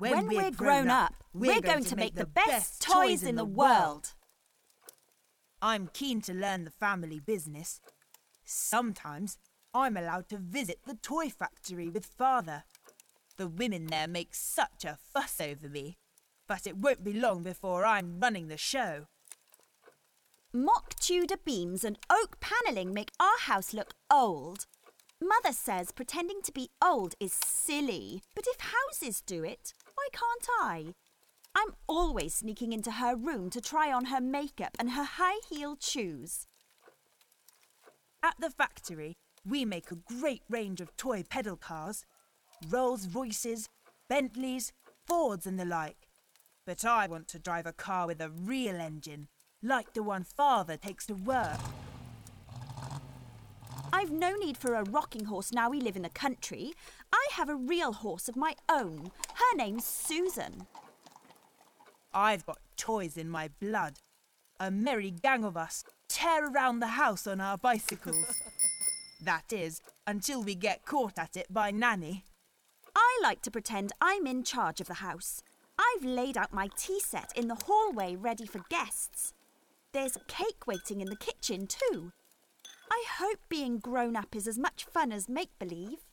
When we're grown up, we're going to make the best toys in the world. I'm keen to learn the family business. Sometimes I'm allowed to visit the toy factory with Father. The women there make such a fuss over me, but it won't be long before I'm running the show. Mock Tudor beams and oak panelling make our house look old. Mother says pretending to be old is silly, but if houses do it, why can't I? I'm always sneaking into her room to try on her makeup and her high-heeled shoes. At the factory, we make a great range of toy pedal cars. Rolls-Royces, Bentleys, Fords and the like. But I want to drive a car with a real engine, like the one Father takes to work. I've no need for a rocking horse now we live in the country. I have a real horse of my own. Her name's Susan. I've got toys in my blood. A merry gang of us tear around the house on our bicycles. That is, until we get caught at it by Nanny. I like to pretend I'm in charge of the house. I've laid out my tea set in the hallway ready for guests. There's cake waiting in the kitchen too. I hope being grown up is as much fun as make-believe.